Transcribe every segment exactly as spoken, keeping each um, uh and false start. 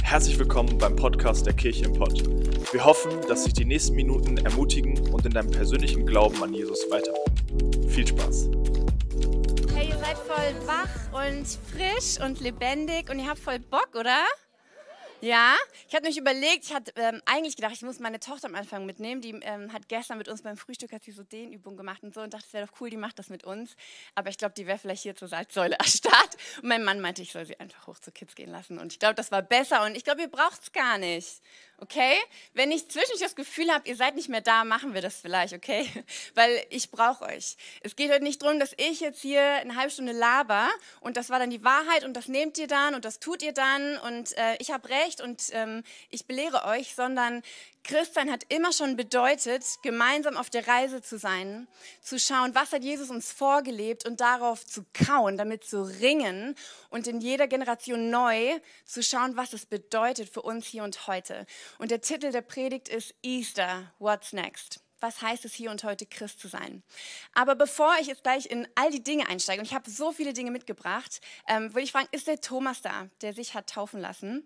Herzlich willkommen beim Podcast der Kirche im Pott. Wir hoffen, dass sich die nächsten Minuten ermutigen und in deinem persönlichen Glauben an Jesus weiterbringen. Viel Spaß! Hey, ihr seid voll wach und frisch und lebendig und ihr habt voll Bock, oder? Ja, ich hatte mich überlegt, ich hatte ähm, eigentlich gedacht, ich muss meine Tochter am Anfang mitnehmen. Die ähm, hat gestern mit uns beim Frühstück hat sie so Dehnübungen gemacht und so und dachte, es wäre doch cool, die macht das mit uns. Aber ich glaube, die wäre vielleicht hier zur Salzsäule erstarrt. Und mein Mann meinte, ich soll sie einfach hoch zu Kids gehen lassen. Und ich glaube, das war besser und ich glaube, ihr braucht es gar nicht. Okay? Wenn ich zwischendurch das Gefühl habe, ihr seid nicht mehr da, machen wir das vielleicht, okay? Weil ich brauche euch. Es geht heute nicht darum, dass ich jetzt hier eine halbe Stunde laber und das war dann die Wahrheit und das nehmt ihr dann und das tut ihr dann und äh, ich habe recht und ähm, ich belehre euch, sondern Christsein hat immer schon bedeutet, gemeinsam auf der Reise zu sein, zu schauen, was hat Jesus uns vorgelebt und darauf zu kauen, damit zu ringen und in jeder Generation neu zu schauen, was es bedeutet für uns hier und heute. Und der Titel der Predigt ist Easter, What's Next? Was heißt es hier und heute Christ zu sein? Aber bevor ich jetzt gleich in all die Dinge einsteige, und ich habe so viele Dinge mitgebracht, ähm, würde ich fragen, ist der Thomas da, der sich hat taufen lassen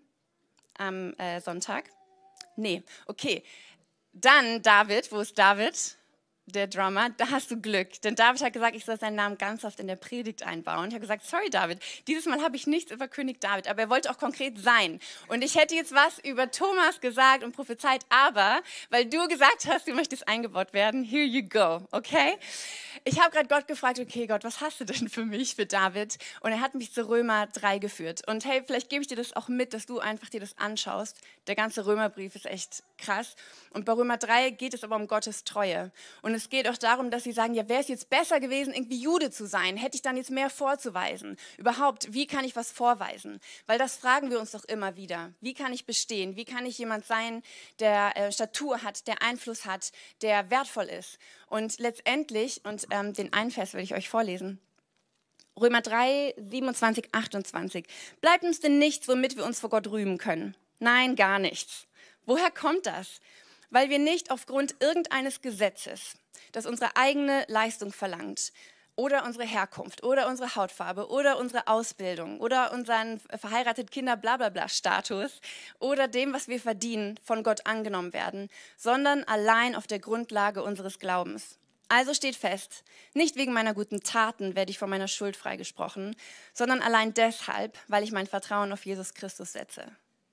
am äh, Sonntag? Nee, okay. Dann David, wo ist David? Der Drummer, da hast du Glück. Denn David hat gesagt, ich soll seinen Namen ganz oft in der Predigt einbauen. Ich habe gesagt, sorry David, dieses Mal habe ich nichts über König David, aber er wollte auch konkret sein. Und ich hätte jetzt was über Thomas gesagt und prophezeit, aber weil du gesagt hast, du möchtest eingebaut werden, here you go, okay? Ich habe gerade Gott gefragt, okay Gott, was hast du denn für mich, für David? Und er hat mich zu Römer drei geführt. Und hey, vielleicht gebe ich dir das auch mit, dass du einfach dir das anschaust. Der ganze Römerbrief ist echt krass. Und bei Römer drei geht es aber um Gottes Treue. Und es geht auch darum, dass sie sagen, ja, wäre es jetzt besser gewesen, irgendwie Jude zu sein? Hätte ich dann jetzt mehr vorzuweisen? Überhaupt, wie kann ich was vorweisen? Weil das fragen wir uns doch immer wieder. Wie kann ich bestehen? Wie kann ich jemand sein, der äh, Statur hat, der Einfluss hat, der wertvoll ist? Und letztendlich, und ähm, den einen Vers will ich euch vorlesen, Römer drei, siebenundzwanzig, achtundzwanzig. Bleibt uns denn nichts, womit wir uns vor Gott rühmen können? Nein, gar nichts. Woher kommt das? Weil wir nicht aufgrund irgendeines Gesetzes, das unsere eigene Leistung verlangt, oder unsere Herkunft, oder unsere Hautfarbe, oder unsere Ausbildung, oder unseren verheiratet Kinder blablabla Status, oder dem, was wir verdienen, von Gott angenommen werden, sondern allein auf der Grundlage unseres Glaubens. Also steht fest, nicht wegen meiner guten Taten werde ich von meiner Schuld freigesprochen, sondern allein deshalb, weil ich mein Vertrauen auf Jesus Christus setze.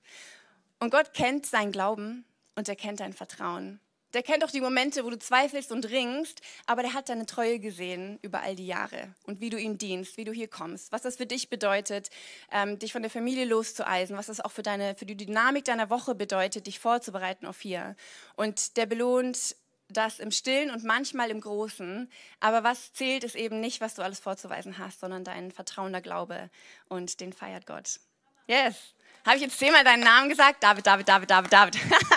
Und Gott kennt seinen Glauben und er kennt dein Vertrauen. Der kennt auch die Momente, wo du zweifelst und ringst, aber der hat deine Treue gesehen über all die Jahre und wie du ihm dienst, wie du hier kommst, was das für dich bedeutet, ähm, dich von der Familie loszueisen, was das auch für, deine, für die Dynamik deiner Woche bedeutet, dich vorzubereiten auf hier. Und der belohnt das im Stillen und manchmal im Großen, aber was zählt, ist eben nicht, was du alles vorzuweisen hast, sondern dein vertrauender Glaube und den feiert Gott. Yes! Habe ich jetzt zehnmal deinen Namen gesagt? David, David, David, David, David.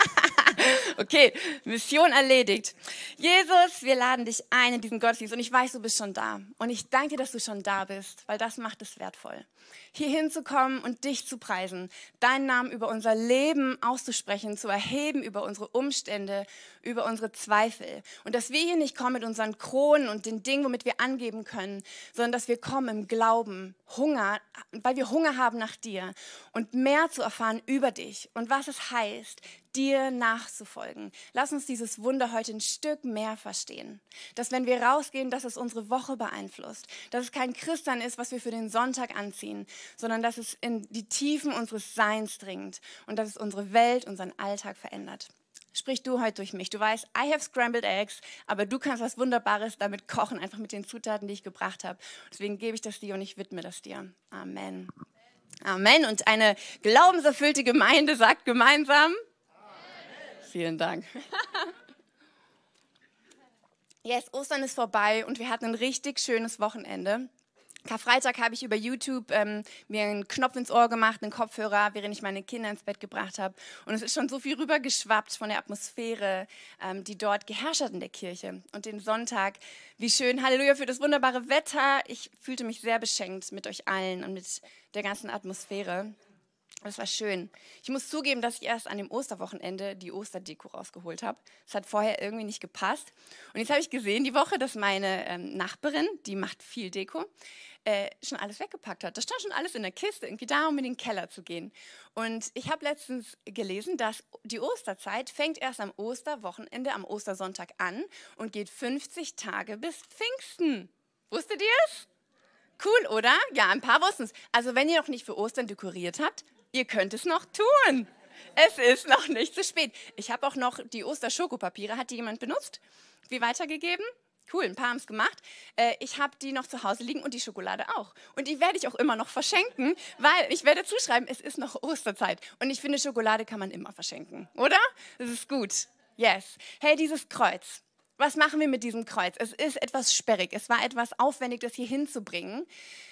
Okay, Mission erledigt. Jesus, wir laden dich ein in diesen Gottesdienst und ich weiß, du bist schon da. Und ich danke dir, dass du schon da bist, weil das macht es wertvoll. Hier hinzukommen und dich zu preisen, deinen Namen über unser Leben auszusprechen, zu erheben über unsere Umstände, über unsere Zweifel. Und dass wir hier nicht kommen mit unseren Kronen und den Dingen, womit wir angeben können, sondern dass wir kommen im Glauben, Hunger, weil wir Hunger haben nach dir und mehr zu erfahren über dich und was es heißt, dir nachzufolgen. Lass uns dieses Wunder heute ein Stück mehr verstehen. Dass wenn wir rausgehen, dass es unsere Woche beeinflusst. Dass es kein Christsein ist, was wir für den Sonntag anziehen, sondern dass es in die Tiefen unseres Seins dringt und dass es unsere Welt, unseren Alltag verändert. Sprich du heute durch mich. Du weißt, I have scrambled eggs, aber du kannst was Wunderbares damit kochen, einfach mit den Zutaten, die ich gebracht habe. Deswegen gebe ich das dir und ich widme das dir. Amen. Amen. Und eine glaubenserfüllte Gemeinde sagt gemeinsam, vielen Dank. Yes, Ostern ist vorbei und wir hatten ein richtig schönes Wochenende. Karfreitag habe ich über YouTube ähm, mir einen Knopf ins Ohr gemacht, einen Kopfhörer, während ich meine Kinder ins Bett gebracht habe. Und es ist schon so viel rübergeschwappt von der Atmosphäre, ähm, die dort geherrscht hat in der Kirche. Und den Sonntag, wie schön, Halleluja für das wunderbare Wetter. Ich fühlte mich sehr beschenkt mit euch allen und mit der ganzen Atmosphäre. Das war schön. Ich muss zugeben, dass ich erst an dem Osterwochenende die Osterdeko rausgeholt habe. Das hat vorher irgendwie nicht gepasst. Und jetzt habe ich gesehen die Woche, dass meine ähm, Nachbarin, die macht viel Deko, äh, schon alles weggepackt hat. Da stand schon alles in der Kiste, irgendwie da, um in den Keller zu gehen. Und ich habe letztens gelesen, dass die Osterzeit fängt erst am Osterwochenende, am Ostersonntag an und geht fünfzig Tage bis Pfingsten. Wusstet ihr es? Cool, oder? Ja, ein paar wussten es. Also wenn ihr noch nicht für Ostern dekoriert habt, ihr könnt es noch tun. Es ist noch nicht zu spät. Ich habe auch noch die Osterschokopapiere. Hat die jemand benutzt? Wie weitergegeben? Cool, ein paar haben es gemacht. Äh, ich habe die noch zu Hause liegen und die Schokolade auch. Und die werde ich auch immer noch verschenken, weil ich werde zuschreiben, es ist noch Osterzeit. Und ich finde, Schokolade kann man immer verschenken, oder? Das ist gut. Yes. Hey, dieses Kreuz. Was machen wir mit diesem Kreuz? Es ist etwas sperrig. Es war etwas aufwendig, das hier hinzubringen.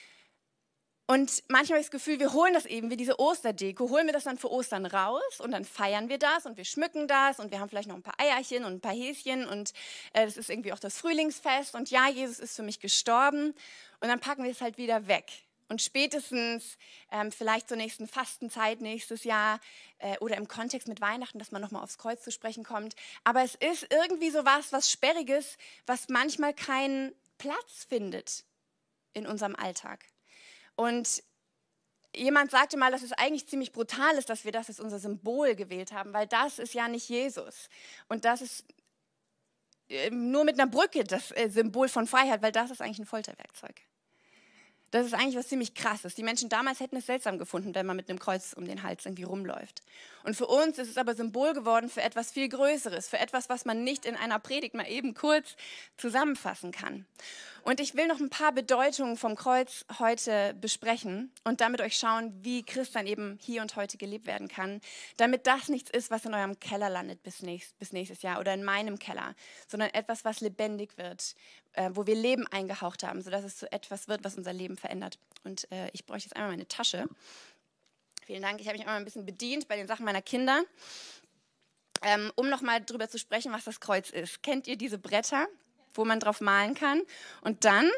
Und manchmal habe ich das Gefühl, wir holen das eben, wie diese Osterdeko, holen wir das dann für Ostern raus und dann feiern wir das und wir schmücken das und wir haben vielleicht noch ein paar Eierchen und ein paar Häschen und äh, das ist irgendwie auch das Frühlingsfest und ja, Jesus ist für mich gestorben und dann packen wir es halt wieder weg. Und spätestens ähm, vielleicht zur nächsten Fastenzeit nächstes Jahr äh, oder im Kontext mit Weihnachten, dass man nochmal aufs Kreuz zu sprechen kommt. Aber es ist irgendwie so was, was Sperriges, was manchmal keinen Platz findet in unserem Alltag. Und jemand sagte mal, dass es eigentlich ziemlich brutal ist, dass wir das als unser Symbol gewählt haben, weil das ist ja nicht Jesus. Und das ist nur mit einer Brücke das Symbol von Freiheit, weil das ist eigentlich ein Folterwerkzeug. Das ist eigentlich was ziemlich Krasses. Die Menschen damals hätten es seltsam gefunden, wenn man mit einem Kreuz um den Hals irgendwie rumläuft. Und für uns ist es aber Symbol geworden für etwas viel Größeres, für etwas, was man nicht in einer Predigt mal eben kurz zusammenfassen kann. Und ich will noch ein paar Bedeutungen vom Kreuz heute besprechen und damit euch schauen, wie Christsein eben hier und heute gelebt werden kann, damit das nichts ist, was in eurem Keller landet bis, nächst, bis nächstes Jahr oder in meinem Keller, sondern etwas, was lebendig wird, äh, wo wir Leben eingehaucht haben, sodass es zu etwas wird, was unser Leben verändert. Und äh, ich bräuchte jetzt einmal meine Tasche. Vielen Dank, ich habe mich einmal ein bisschen bedient bei den Sachen meiner Kinder, ähm, um nochmal drüber zu sprechen, was das Kreuz ist. Kennt ihr diese Bretter, wo man drauf malen kann? Und dann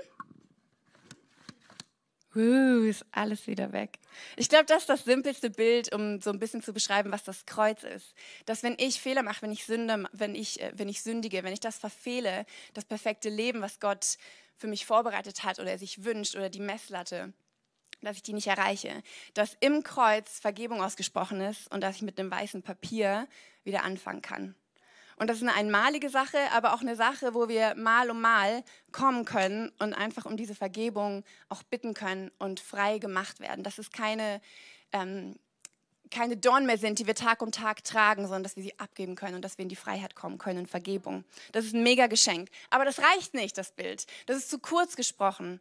uh, ist alles wieder weg. Ich glaube, das ist das simpelste Bild, um so ein bisschen zu beschreiben, was das Kreuz ist. Dass wenn ich Fehler mache, wenn ich Sünde, wenn ich, wenn ich sündige, wenn ich das verfehle, das perfekte Leben, was Gott für mich vorbereitet hat oder er sich wünscht oder die Messlatte, dass ich die nicht erreiche, dass im Kreuz Vergebung ausgesprochen ist und dass ich mit einem weißen Papier wieder anfangen kann. Und das ist eine einmalige Sache, aber auch eine Sache, wo wir mal um mal kommen können und einfach um diese Vergebung auch bitten können und frei gemacht werden. Dass es keine, ähm, keine Dornen mehr sind, die wir Tag um Tag tragen, sondern dass wir sie abgeben können und dass wir in die Freiheit kommen können und Vergebung. Das ist ein mega Geschenk. Aber das reicht nicht, das Bild. Das ist zu kurz gesprochen.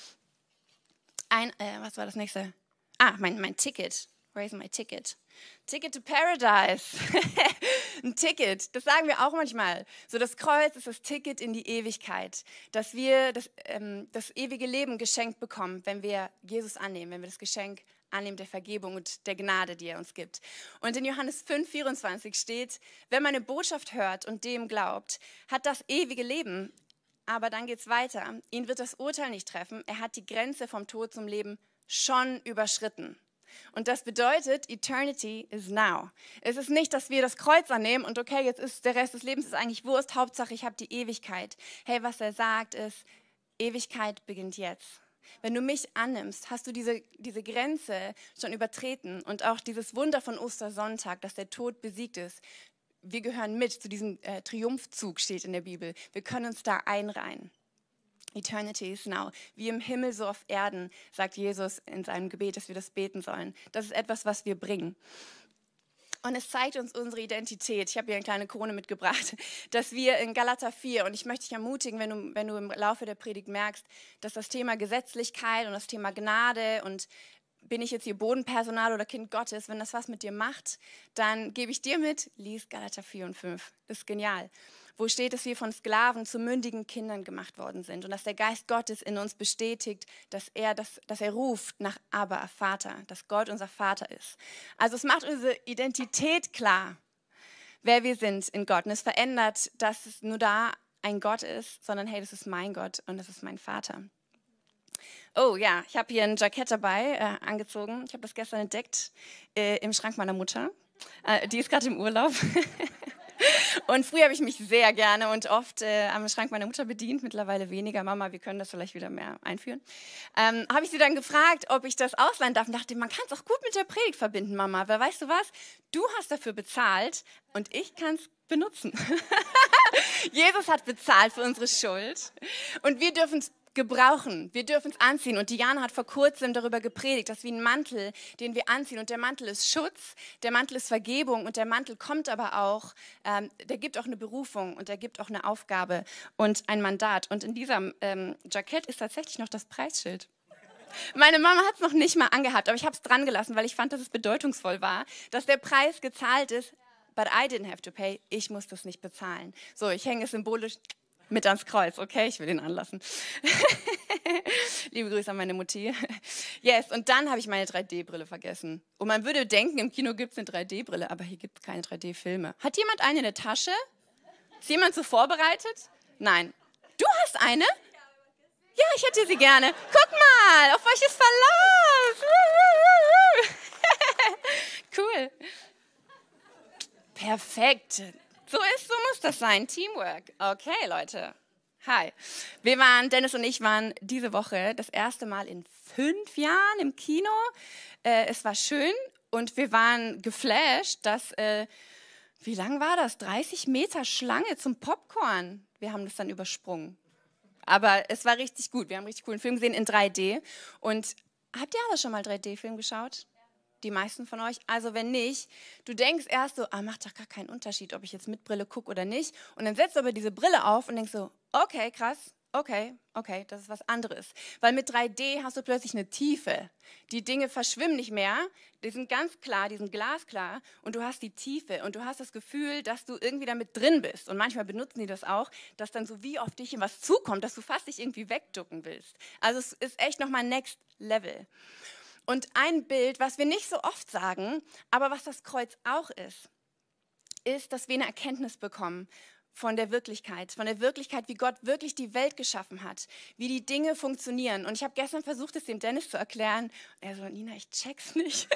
Ein, äh, was war das nächste? Ah, mein, mein Ticket. Where is my ticket? Ticket to Paradise. Ein Ticket, das sagen wir auch manchmal. So, das Kreuz ist das Ticket in die Ewigkeit, dass wir das, ähm, das ewige Leben geschenkt bekommen, wenn wir Jesus annehmen, wenn wir das Geschenk annehmen der Vergebung und der Gnade, die er uns gibt. Und in Johannes fünf, vierundzwanzig steht, wer meine Botschaft hört und dem glaubt, hat das ewige Leben. Aber dann geht es weiter. Ihn wird das Urteil nicht treffen. Er hat die Grenze vom Tod zum Leben schon überschritten. Und das bedeutet, Eternity is now. Es ist nicht, dass wir das Kreuz annehmen und okay, jetzt ist der Rest des Lebens ist eigentlich Wurst, Hauptsache ich habe die Ewigkeit. Hey, was er sagt ist, Ewigkeit beginnt jetzt. Wenn du mich annimmst, hast du diese, diese Grenze schon übertreten und auch dieses Wunder von Ostersonntag, dass der Tod besiegt ist. Wir gehören mit zu diesem äh, Triumphzug, steht in der Bibel. Wir können uns da einreihen. Eternity is now. Wie im Himmel, so auf Erden, sagt Jesus in seinem Gebet, dass wir das beten sollen. Das ist etwas, was wir bringen. Und es zeigt uns unsere Identität. Ich habe hier eine kleine Krone mitgebracht, dass wir in Galater vier, und ich möchte dich ermutigen, wenn du, wenn du im Laufe der Predigt merkst, dass das Thema Gesetzlichkeit und das Thema Gnade und bin ich jetzt hier Bodenpersonal oder Kind Gottes, wenn das was mit dir macht, dann gebe ich dir mit, lies Galater vier und fünf. Das ist genial. Wo steht, dass wir von Sklaven zu mündigen Kindern gemacht worden sind und dass der Geist Gottes in uns bestätigt, dass er, das, dass er ruft nach Abba, Vater, dass Gott unser Vater ist. Also es macht unsere Identität klar, wer wir sind in Gott. Und es verändert, dass es nur da ein Gott ist, sondern hey, das ist mein Gott und das ist mein Vater. Oh ja, ich habe hier ein Jackett dabei, äh, angezogen. Ich habe das gestern entdeckt äh, im Schrank meiner Mutter. Äh, die ist gerade im Urlaub. Und früher habe ich mich sehr gerne und oft äh, am Schrank meiner Mutter bedient, mittlerweile weniger. Mama, wir können das vielleicht wieder mehr einführen. Ähm, habe ich sie dann gefragt, ob ich das ausleihen darf und dachte, man kann es auch gut mit der Predigt verbinden, Mama. Weil weißt du was, du hast dafür bezahlt und ich kann es benutzen. Jesus hat bezahlt für unsere Schuld und wir dürfen es gebrauchen. Wir dürfen es anziehen. Und Diana hat vor kurzem darüber gepredigt, dass wie ein Mantel, den wir anziehen. Und der Mantel ist Schutz, der Mantel ist Vergebung und der Mantel kommt aber auch, ähm, der gibt auch eine Berufung und der gibt auch eine Aufgabe und ein Mandat. Und in diesem ähm, Jackett ist tatsächlich noch das Preisschild. Meine Mama hat es noch nicht mal angehabt, aber ich habe es dran gelassen, weil ich fand, dass es bedeutungsvoll war, dass der Preis gezahlt ist. But I didn't have to pay. Ich muss das nicht bezahlen. So, ich hänge es symbolisch mit ans Kreuz, okay? Ich will ihn anlassen. Liebe Grüße an meine Mutti. Yes, und dann habe ich meine drei D-Brille vergessen. Und man würde denken, im Kino gibt es eine drei D-Brille, aber hier gibt es keine drei D-Filme. Hat jemand eine in der Tasche? Ist jemand so vorbereitet? Nein. Du hast eine? Ja, ich hätte sie gerne. Guck mal, auf euch ist Verlass. Cool. Perfekt. So ist, so muss das sein. Teamwork. Okay, Leute. Hi. Wir waren, Dennis und ich waren diese Woche das erste Mal in fünf Jahren im Kino. Äh, es war schön und wir waren geflasht, dass, äh, wie lang war das? dreißig Meter Schlange zum Popcorn. Wir haben das dann übersprungen. Aber es war richtig gut. Wir haben einen richtig coolen Film gesehen in drei D. Und habt ihr alle schon mal drei D-Film geschaut? Die meisten von euch. Also wenn nicht, du denkst erst so, ah, macht doch gar keinen Unterschied, ob ich jetzt mit Brille gucke oder nicht. Und dann setzt du aber diese Brille auf und denkst so, okay, krass, okay, okay, das ist was anderes. Weil mit drei D hast du plötzlich eine Tiefe. Die Dinge verschwimmen nicht mehr, die sind ganz klar, die sind glasklar und du hast die Tiefe und du hast das Gefühl, dass du irgendwie damit drin bist. Und manchmal benutzen die das auch, dass dann so wie auf dich in was zukommt, dass du fast dich irgendwie wegducken willst. Also es ist echt nochmal Next Level. Und ein Bild, was wir nicht so oft sagen, aber was das Kreuz auch ist, ist, dass wir eine Erkenntnis bekommen von der Wirklichkeit, von der Wirklichkeit, wie Gott wirklich die Welt geschaffen hat, wie die Dinge funktionieren. Und ich habe gestern versucht, es dem Dennis zu erklären. Und er so, Nina, ich check's nicht.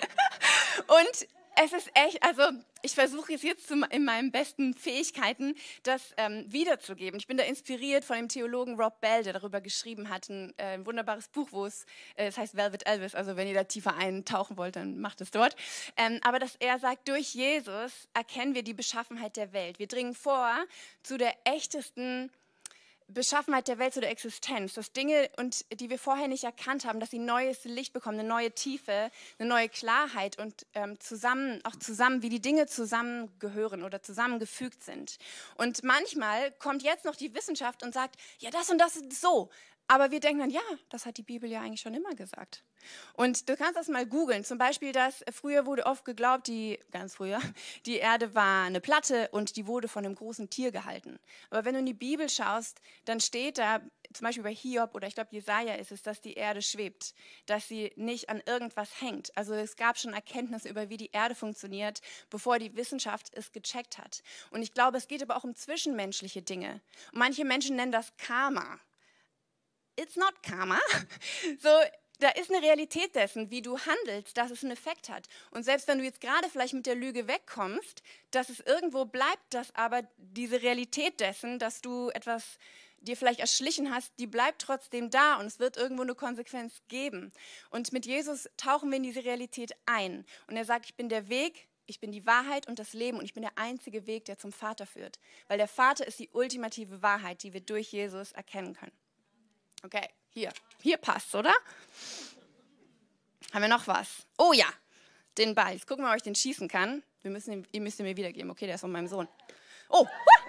Und es ist echt, also ich versuche es jetzt zum, in meinen besten Fähigkeiten, das ähm, wiederzugeben. Ich bin da inspiriert von dem Theologen Rob Bell, der darüber geschrieben hat, ein, äh, ein wunderbares Buch, wo es, äh, es heißt Velvet Elvis, also wenn ihr da tiefer eintauchen wollt, dann macht es dort. Ähm, aber dass er sagt, durch Jesus erkennen wir die Beschaffenheit der Welt. Wir dringen vor zu der echtesten Beschaffenheit der Welt, zu der Existenz, dass Dinge, und die wir vorher nicht erkannt haben, dass sie neues Licht bekommen, eine neue Tiefe, eine neue Klarheit und ähm, zusammen, auch zusammen, wie die Dinge zusammengehören oder zusammengefügt sind. Und manchmal kommt jetzt noch die Wissenschaft und sagt, ja, das und das ist so. Aber wir denken dann, ja, das hat die Bibel ja eigentlich schon immer gesagt. Und du kannst das mal googeln. Zum Beispiel, dass früher wurde oft geglaubt, die, ganz früher, die Erde war eine Platte und die wurde von einem großen Tier gehalten. Aber wenn du in die Bibel schaust, dann steht da, zum Beispiel bei Hiob oder ich glaube Jesaja ist es, dass die Erde schwebt, dass sie nicht an irgendwas hängt. Also es gab schon Erkenntnisse über, wie die Erde funktioniert, bevor die Wissenschaft es gecheckt hat. Und ich glaube, es geht aber auch um zwischenmenschliche Dinge. Und manche Menschen nennen das Karma. It's not Karma. So, da ist eine Realität dessen, wie du handelst, dass es einen Effekt hat. Und selbst wenn du jetzt gerade vielleicht mit der Lüge wegkommst, dass es irgendwo bleibt, dass aber diese Realität dessen, dass du etwas dir vielleicht erschlichen hast, die bleibt trotzdem da und es wird irgendwo eine Konsequenz geben. Und mit Jesus tauchen wir in diese Realität ein. Und er sagt, ich bin der Weg, ich bin die Wahrheit und das Leben und ich bin der einzige Weg, der zum Vater führt. Weil der Vater ist die ultimative Wahrheit, die wir durch Jesus erkennen können. Okay, hier. Hier passt's, oder? Haben wir noch was? Oh ja, den Ball. Jetzt gucken wir mal, ob ich den schießen kann. Wir müssen ihn, ihr müsst ihn mir wiedergeben. Okay, der ist von meinem Sohn. Oh,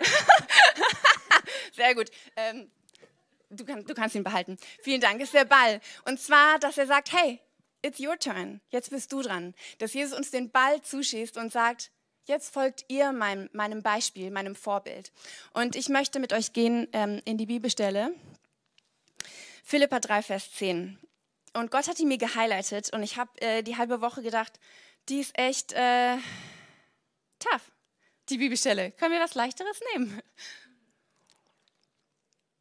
sehr gut. Ähm, du, kann, du kannst ihn behalten. Vielen Dank, ist der Ball. Und zwar, dass er sagt, hey, it's your turn. Jetzt bist du dran. Dass Jesus uns den Ball zuschießt und sagt, jetzt folgt ihr meinem, meinem Beispiel, meinem Vorbild. Und ich möchte mit euch gehen ähm, in die Bibelstelle. Philipper drei, Vers zehn. Und Gott hat ihn mir gehighlightet und ich habe äh, die halbe Woche gedacht, die ist echt äh, tough, die Bibelstelle. Können wir was Leichteres nehmen?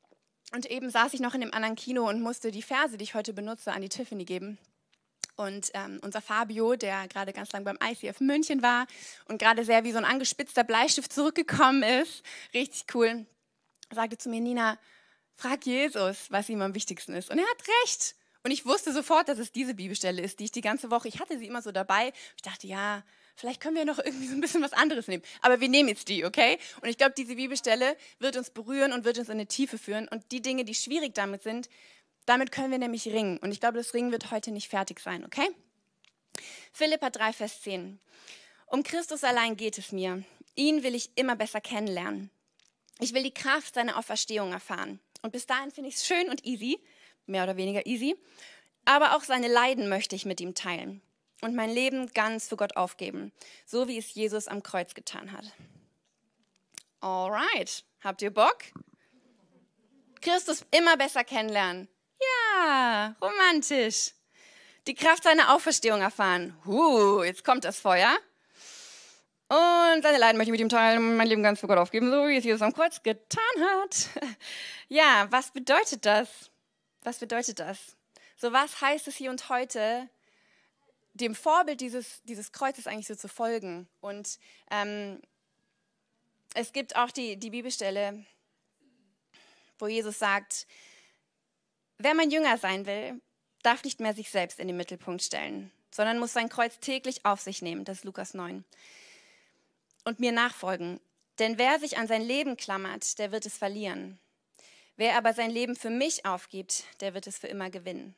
Und eben saß ich noch in dem anderen Kino und musste die Verse, die ich heute benutze, an die Tiffany geben. Und ähm, unser Fabio, der gerade ganz lang beim I C F München war und gerade sehr wie so ein angespitzter Bleistift zurückgekommen ist, richtig cool, sagte zu mir, Nina, frag Jesus, was ihm am wichtigsten ist. Und er hat recht. Und ich wusste sofort, dass es diese Bibelstelle ist, die ich die ganze Woche, ich hatte sie immer so dabei. Ich dachte, ja, vielleicht können wir noch irgendwie so ein bisschen was anderes nehmen. Aber wir nehmen jetzt die, okay? Und ich glaube, diese Bibelstelle wird uns berühren und wird uns in eine Tiefe führen. Und die Dinge, die schwierig damit sind, damit können wir nämlich ringen. Und ich glaube, das Ringen wird heute nicht fertig sein, okay? Philipper drei, Vers zehn. Um Christus allein geht es mir. Ihn will ich immer besser kennenlernen. Ich will die Kraft seiner Auferstehung erfahren. Und bis dahin finde ich es schön und easy, mehr oder weniger easy. Aber auch seine Leiden möchte ich mit ihm teilen. Und mein Leben ganz für Gott aufgeben, so wie es Jesus am Kreuz getan hat. Alright, habt ihr Bock? Christus immer besser kennenlernen. Ja, romantisch. Die Kraft seiner Auferstehung erfahren. Huh, jetzt kommt das Feuer. Und seine Leiden möchte ich mit ihm teilen und mein Leben ganz für Gott aufgeben, so wie es Jesus am Kreuz getan hat. Ja, was bedeutet das? Was bedeutet das? So, was heißt es hier und heute, dem Vorbild dieses, dieses Kreuzes eigentlich so zu folgen? Und ähm, es gibt auch die, die Bibelstelle, wo Jesus sagt, wer mein Jünger sein will, darf nicht mehr sich selbst in den Mittelpunkt stellen, sondern muss sein Kreuz täglich auf sich nehmen. Das ist Lukas neun. Und mir nachfolgen. Denn wer sich an sein Leben klammert, der wird es verlieren. Wer aber sein Leben für mich aufgibt, der wird es für immer gewinnen.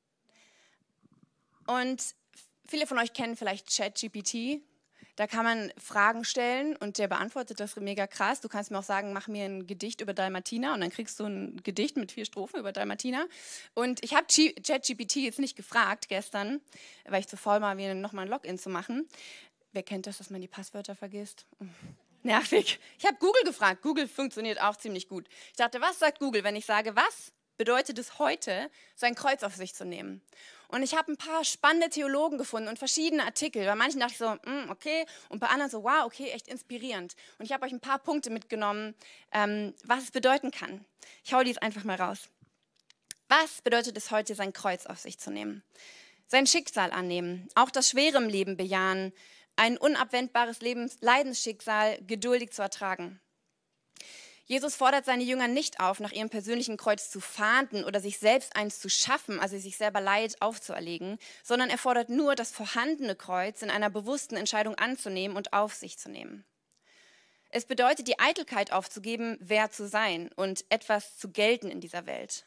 Und viele von euch kennen vielleicht ChatGPT. Da kann man Fragen stellen und der beantwortet das mega krass. Du kannst mir auch sagen, mach mir ein Gedicht über Dalmatiner und dann kriegst du ein Gedicht mit vier Strophen über Dalmatiner. Und ich habe ChatGPT jetzt nicht gefragt gestern, weil ich zu faul war, mir nochmal ein Login zu machen. Wer kennt das, dass man die Passwörter vergisst? Nervig. Ich habe Google gefragt. Google funktioniert auch ziemlich gut. Ich dachte, was sagt Google, wenn ich sage, was bedeutet es heute, sein Kreuz auf sich zu nehmen? Und ich habe ein paar spannende Theologen gefunden und verschiedene Artikel. Bei manchen dachte ich so, mm, okay. Und bei anderen so, wow, okay, echt inspirierend. Und ich habe euch ein paar Punkte mitgenommen, ähm, was es bedeuten kann. Ich hau dies einfach mal raus. Was bedeutet es heute, sein Kreuz auf sich zu nehmen? Sein Schicksal annehmen, auch das Schwere im Leben bejahen, ein unabwendbares Lebens- Leidensschicksal geduldig zu ertragen. Jesus fordert seine Jünger nicht auf, nach ihrem persönlichen Kreuz zu fahnden oder sich selbst eins zu schaffen, also sich selber Leid aufzuerlegen, sondern er fordert nur, das vorhandene Kreuz in einer bewussten Entscheidung anzunehmen und auf sich zu nehmen. Es bedeutet, die Eitelkeit aufzugeben, wer zu sein und etwas zu gelten in dieser Welt.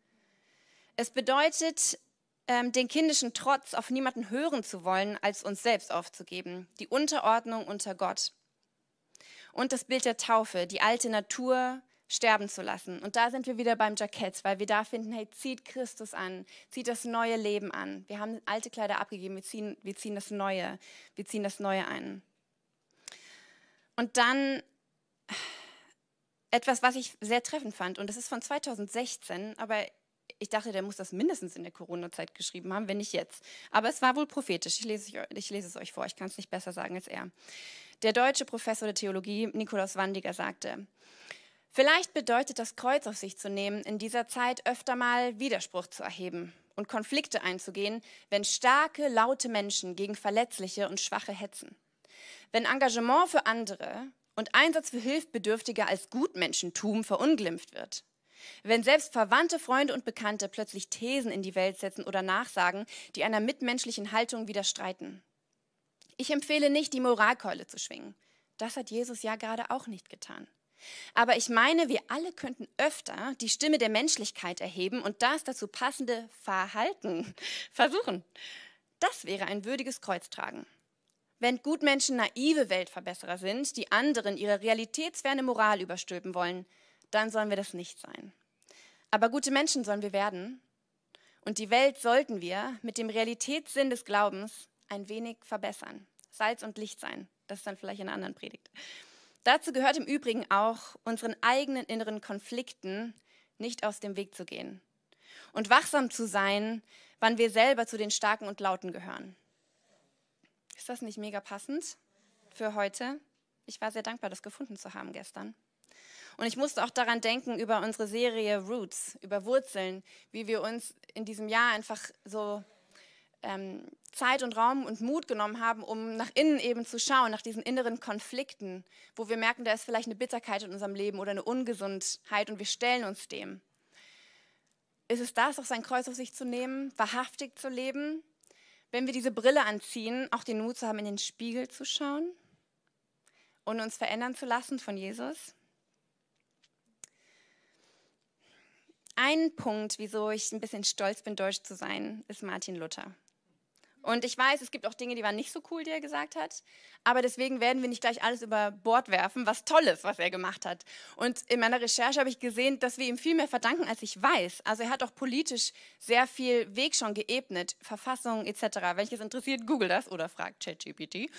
Es bedeutet, den kindischen Trotz, auf niemanden hören zu wollen, als uns selbst aufzugeben. Die Unterordnung unter Gott. Und das Bild der Taufe, die alte Natur sterben zu lassen. Und da sind wir wieder beim Jackett, weil wir da finden, hey, zieht Christus an, zieht das neue Leben an. Wir haben alte Kleider abgegeben, wir ziehen, wir ziehen das Neue, wir ziehen das Neue ein. Und dann etwas, was ich sehr treffend fand, und das ist von zweitausendsechzehn, aber ich dachte, der muss das mindestens in der Corona-Zeit geschrieben haben, wenn nicht jetzt. Aber es war wohl prophetisch. Ich lese, ich lese es euch vor, ich kann es nicht besser sagen als er. Der deutsche Professor der Theologie, Nikolaus Wandiger, sagte, vielleicht bedeutet das Kreuz auf sich zu nehmen, in dieser Zeit öfter mal Widerspruch zu erheben und Konflikte einzugehen, wenn starke, laute Menschen gegen Verletzliche und Schwache hetzen. Wenn Engagement für andere und Einsatz für Hilfsbedürftige als Gutmenschentum verunglimpft wird. Wenn selbst Verwandte, Freunde und Bekannte plötzlich Thesen in die Welt setzen oder nachsagen, die einer mitmenschlichen Haltung widerstreiten. Ich empfehle nicht, die Moralkeule zu schwingen. Das hat Jesus ja gerade auch nicht getan. Aber ich meine, wir alle könnten öfter die Stimme der Menschlichkeit erheben und das dazu passende Verhalten versuchen. Das wäre ein würdiges Kreuztragen. Wenn Gutmenschen naive Weltverbesserer sind, die anderen ihre realitätsferne Moral überstülpen wollen, dann sollen wir das nicht sein. Aber gute Menschen sollen wir werden. Und die Welt sollten wir mit dem Realitätssinn des Glaubens ein wenig verbessern. Salz und Licht sein. Das ist dann vielleicht in einer anderen Predigt. Dazu gehört im Übrigen auch, unseren eigenen inneren Konflikten nicht aus dem Weg zu gehen. Und wachsam zu sein, wann wir selber zu den Starken und Lauten gehören. Ist das nicht mega passend für heute? Ich war sehr dankbar, das gefunden zu haben gestern. Und ich musste auch daran denken über unsere Serie Roots, über Wurzeln, wie wir uns in diesem Jahr einfach so ähm, Zeit und Raum und Mut genommen haben, um nach innen eben zu schauen, nach diesen inneren Konflikten, wo wir merken, da ist vielleicht eine Bitterkeit in unserem Leben oder eine Ungesundheit und wir stellen uns dem. Ist es das, auch sein Kreuz auf sich zu nehmen, wahrhaftig zu leben? Wenn wir diese Brille anziehen, auch den Mut zu haben, in den Spiegel zu schauen und uns verändern zu lassen von Jesus? Ein Punkt, wieso ich ein bisschen stolz bin, deutsch zu sein, ist Martin Luther. Und ich weiß, es gibt auch Dinge, die waren nicht so cool, die er gesagt hat. Aber deswegen werden wir nicht gleich alles über Bord werfen, was Tolles, was er gemacht hat. Und in meiner Recherche habe ich gesehen, dass wir ihm viel mehr verdanken, als ich weiß. Also er hat auch politisch sehr viel Weg schon geebnet, Verfassung et cetera. Wenn euch das interessiert, google das oder fragt ChatGPT.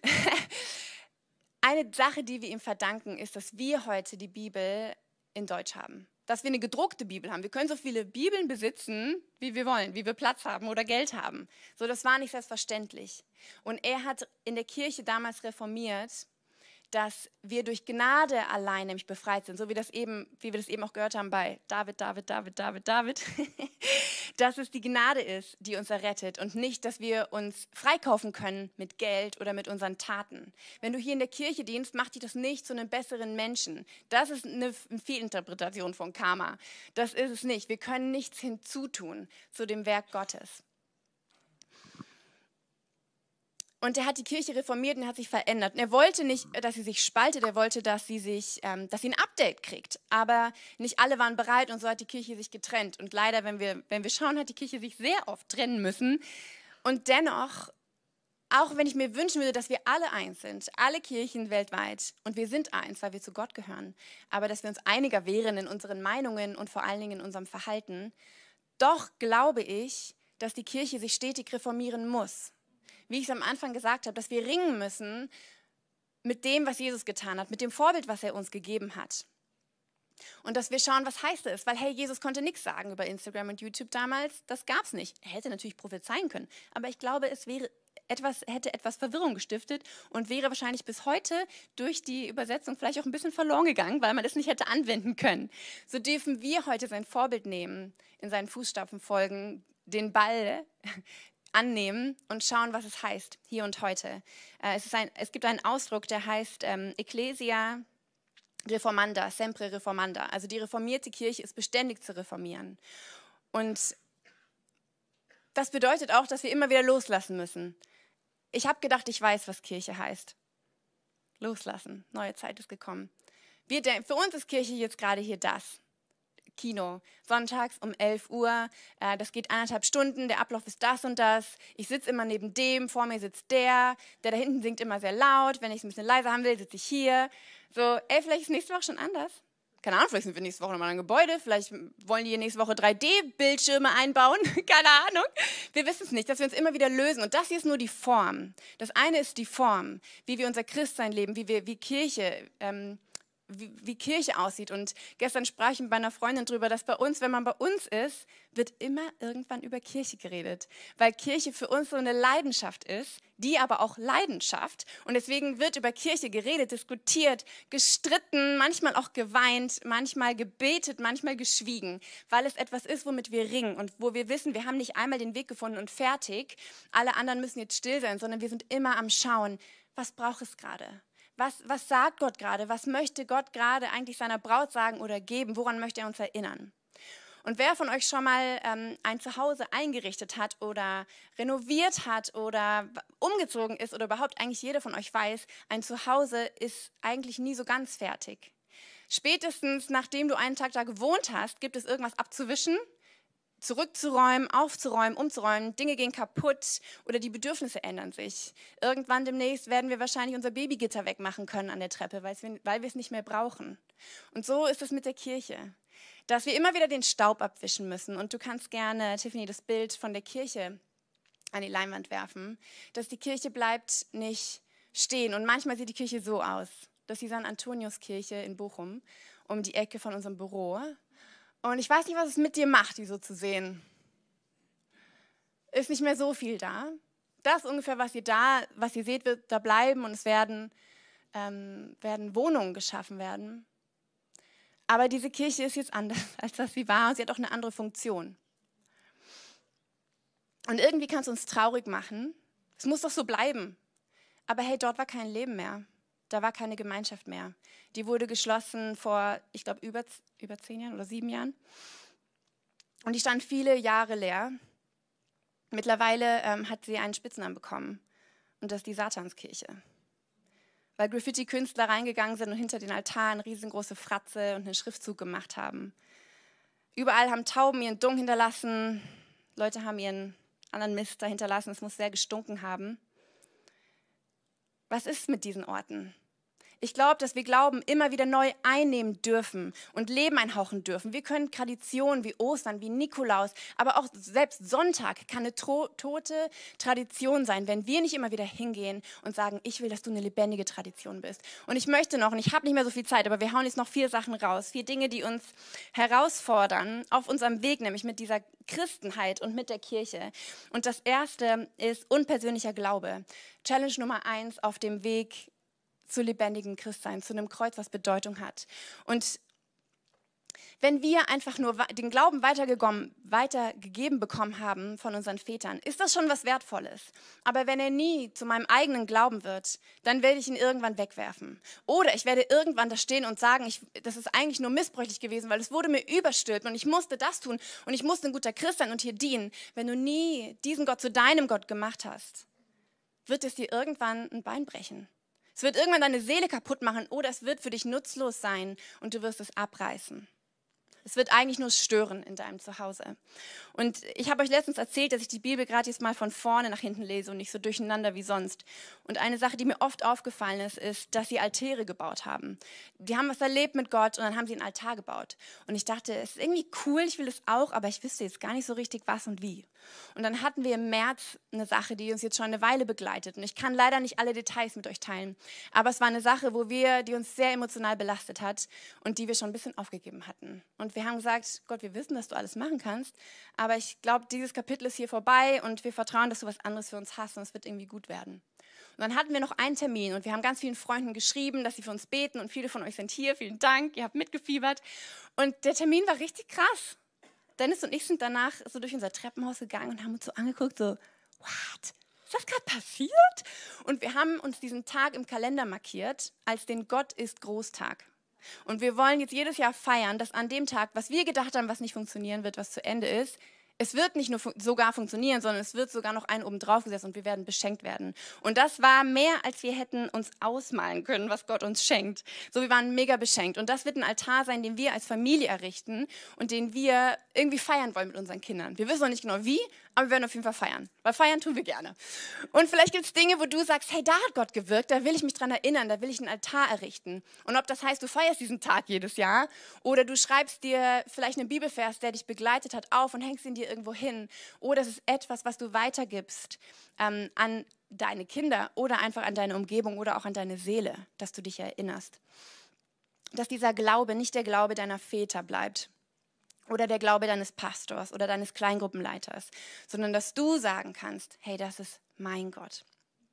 Eine Sache, die wir ihm verdanken, ist, dass wir heute die Bibel in Deutsch haben. Dass wir eine gedruckte Bibel haben. Wir können so viele Bibeln besitzen, wie wir wollen, wie wir Platz haben oder Geld haben. So, das war nicht selbstverständlich. Und er hat in der Kirche damals reformiert, dass wir durch Gnade allein nämlich befreit sind, so wie, das eben, wie wir das eben auch gehört haben bei David, David, David, David, David, dass es die Gnade ist, die uns errettet und nicht, dass wir uns freikaufen können mit Geld oder mit unseren Taten. Wenn du hier in der Kirche dienst, macht dich das nicht zu einem besseren Menschen. Das ist eine Fehlinterpretation von Karma. Das ist es nicht. Wir können nichts hinzutun zu dem Werk Gottes. Und er hat die Kirche reformiert und hat sich verändert. Und er wollte nicht, dass sie sich spaltet, er wollte, dass sie, sich, ähm, dass sie ein Update kriegt. Aber nicht alle waren bereit und so hat die Kirche sich getrennt. Und leider, wenn wir, wenn wir schauen, hat die Kirche sich sehr oft trennen müssen. Und dennoch, auch wenn ich mir wünschen würde, dass wir alle eins sind, alle Kirchen weltweit, und wir sind eins, weil wir zu Gott gehören, aber dass wir uns einiger wären in unseren Meinungen und vor allen Dingen in unserem Verhalten, doch glaube ich, dass die Kirche sich stetig reformieren muss. Wie ich es am Anfang gesagt habe, dass wir ringen müssen mit dem, was Jesus getan hat, mit dem Vorbild, was er uns gegeben hat. Und dass wir schauen, was heißt es? Weil, hey, Jesus konnte nichts sagen über Instagram und YouTube damals. Das gab es nicht. Er hätte natürlich prophezeien können. Aber ich glaube, es wäre etwas, hätte etwas Verwirrung gestiftet und wäre wahrscheinlich bis heute durch die Übersetzung vielleicht auch ein bisschen verloren gegangen, weil man es nicht hätte anwenden können. So dürfen wir heute sein Vorbild nehmen, in seinen Fußstapfen folgen, den Ball annehmen und schauen, was es heißt, hier und heute. Äh, es, ist ein, es gibt einen Ausdruck, der heißt ähm, Ecclesia Reformanda, sempre reformanda. Also die reformierte Kirche ist beständig zu reformieren. Und das bedeutet auch, dass wir immer wieder loslassen müssen. Ich habe gedacht, ich weiß, was Kirche heißt. Loslassen, neue Zeit ist gekommen. Wir, für uns ist Kirche jetzt gerade hier das. Kino, sonntags um elf Uhr, äh, das geht anderthalb Stunden, der Ablauf ist das und das, ich sitze immer neben dem, vor mir sitzt der, der da hinten singt immer sehr laut, wenn ich es ein bisschen leiser haben will, sitze ich hier. So, ey, vielleicht ist nächste Woche schon anders. Keine Ahnung, vielleicht sind wir nächste Woche nochmal in einem Gebäude, vielleicht wollen die hier nächste Woche drei D Bildschirme einbauen, keine Ahnung. Wir wissen es nicht, dass wir uns immer wieder lösen. Und das hier ist nur die Form. Das eine ist die Form, wie wir unser Christsein leben, wie wir, wie Kirche ähm, Wie, wie Kirche aussieht. Und gestern sprach ich mit meiner Freundin darüber, dass bei uns, wenn man bei uns ist, wird immer irgendwann über Kirche geredet. Weil Kirche für uns so eine Leidenschaft ist, die aber auch Leidenschaft. Und deswegen wird über Kirche geredet, diskutiert, gestritten, manchmal auch geweint, manchmal gebetet, manchmal geschwiegen. Weil es etwas ist, womit wir ringen und wo wir wissen, wir haben nicht einmal den Weg gefunden und fertig. Alle anderen müssen jetzt still sein, sondern wir sind immer am Schauen, was braucht es gerade? Was, was sagt Gott gerade? Was möchte Gott gerade eigentlich seiner Braut sagen oder geben? Woran möchte er uns erinnern? Und wer von euch schon mal ähm, ein Zuhause eingerichtet hat oder renoviert hat oder umgezogen ist oder überhaupt eigentlich jeder von euch weiß, ein Zuhause ist eigentlich nie so ganz fertig. Spätestens nachdem du einen Tag da gewohnt hast, gibt es irgendwas abzuwischen, zurückzuräumen, aufzuräumen, umzuräumen, Dinge gehen kaputt oder die Bedürfnisse ändern sich. Irgendwann demnächst werden wir wahrscheinlich unser Babygitter wegmachen können an der Treppe, weil wir, weil wir es nicht mehr brauchen. Und so ist es mit der Kirche, dass wir immer wieder den Staub abwischen müssen. Und du kannst gerne, Tiffany, das Bild von der Kirche an die Leinwand werfen, dass die Kirche bleibt nicht stehen. Und manchmal sieht die Kirche so aus. Das ist die Sankt Antoniuskirche in Bochum, um die Ecke von unserem Büro. Und ich weiß nicht, was es mit dir macht, die so zu sehen. Ist nicht mehr so viel da. Das ungefähr, was ihr da, was ihr seht, wird da bleiben und es werden, ähm, werden Wohnungen geschaffen werden. Aber diese Kirche ist jetzt anders, als was sie war und sie hat auch eine andere Funktion. Und irgendwie kann es uns traurig machen. Es muss doch so bleiben. Aber hey, dort war kein Leben mehr. Da war keine Gemeinschaft mehr. Die wurde geschlossen vor, ich glaube, über, über zehn Jahren oder sieben Jahren. Und die stand viele Jahre leer. Mittlerweile ähm, hat sie einen Spitznamen bekommen. Und das ist die Satanskirche. Weil Graffiti-Künstler reingegangen sind und hinter den Altar eine riesengroße Fratze und einen Schriftzug gemacht haben. Überall haben Tauben ihren Dung hinterlassen. Leute haben ihren anderen Mist da hinterlassen. Es muss sehr gestunken haben. Was ist mit diesen Orten? Ich glaube, dass wir Glauben immer wieder neu einnehmen dürfen und Leben einhauchen dürfen. Wir können Traditionen wie Ostern, wie Nikolaus, aber auch selbst Sonntag kann eine tro- tote Tradition sein, wenn wir nicht immer wieder hingehen und sagen, ich will, dass du eine lebendige Tradition bist. Und ich möchte noch, und ich habe nicht mehr so viel Zeit, aber wir hauen jetzt noch vier Sachen raus, vier Dinge, die uns herausfordern auf unserem Weg, nämlich mit dieser Christenheit und mit der Kirche. Und das erste ist unpersönlicher Glaube. Challenge Nummer eins auf dem Weg zu lebendigem Christsein, zu einem Kreuz, was Bedeutung hat. Und wenn wir einfach nur den Glauben weitergegeben, weitergegeben bekommen haben von unseren Vätern, ist das schon was Wertvolles. Aber wenn er nie zu meinem eigenen Glauben wird, dann werde ich ihn irgendwann wegwerfen. Oder ich werde irgendwann da stehen und sagen, ich, das ist eigentlich nur missbräuchlich gewesen, weil es wurde mir überstülpt und ich musste das tun und ich musste ein guter Christ sein und hier dienen. Wenn du nie diesen Gott zu deinem Gott gemacht hast, wird es dir irgendwann ein Bein brechen. Es wird irgendwann deine Seele kaputt machen oder es wird für dich nutzlos sein und du wirst es abreißen. Es wird eigentlich nur stören in deinem Zuhause. Und ich habe euch letztens erzählt, dass ich die Bibel gerade jetzt mal von vorne nach hinten lese und nicht so durcheinander wie sonst. Und eine Sache, die mir oft aufgefallen ist, ist, dass sie Altäre gebaut haben. Die haben was erlebt mit Gott und dann haben sie einen Altar gebaut. Und ich dachte, es ist irgendwie cool, ich will es auch, aber ich wüsste jetzt gar nicht so richtig, was und wie. Und dann hatten wir im März eine Sache, die uns jetzt schon eine Weile begleitet. Und ich kann leider nicht alle Details mit euch teilen. Aber es war eine Sache, wo wir, die uns sehr emotional belastet hat und die wir schon ein bisschen aufgegeben hatten. Und wir haben gesagt, Gott, wir wissen, dass du alles machen kannst, aber ich glaube, dieses Kapitel ist hier vorbei und wir vertrauen, dass du was anderes für uns hast und es wird irgendwie gut werden. Und dann hatten wir noch einen Termin und wir haben ganz vielen Freunden geschrieben, dass sie für uns beten und viele von euch sind hier, vielen Dank, ihr habt mitgefiebert. Und der Termin war richtig krass. Dennis und ich sind danach so durch unser Treppenhaus gegangen und haben uns so angeguckt, so, what? Ist das gerade passiert? Und wir haben uns diesen Tag im Kalender markiert als den Gott ist Großtag. Und wir wollen jetzt jedes Jahr feiern, dass an dem Tag, was wir gedacht haben, was nicht funktionieren wird, was zu Ende ist, es wird nicht nur fun- sogar funktionieren, sondern es wird sogar noch einen oben drauf gesetzt und wir werden beschenkt werden. Und das war mehr, als wir hätten uns ausmalen können, was Gott uns schenkt. So, wir waren mega beschenkt. Und das wird ein Altar sein, den wir als Familie errichten und den wir irgendwie feiern wollen mit unseren Kindern. Wir wissen noch nicht genau wie, aber wir werden auf jeden Fall feiern. Weil feiern tun wir gerne. Und vielleicht gibt es Dinge, wo du sagst, hey, da hat Gott gewirkt, da will ich mich dran erinnern, da will ich einen Altar errichten. Und ob das heißt, du feierst diesen Tag jedes Jahr oder du schreibst dir vielleicht einen Bibelvers, der dich begleitet hat, auf und hängst ihn dir irgendwo hin. Oder es ist etwas, was du weitergibst ähm, an deine Kinder oder einfach an deine Umgebung oder auch an deine Seele, dass du dich erinnerst. Dass dieser Glaube nicht der Glaube deiner Väter bleibt oder der Glaube deines Pastors oder deines Kleingruppenleiters, sondern dass du sagen kannst, hey, das ist mein Gott.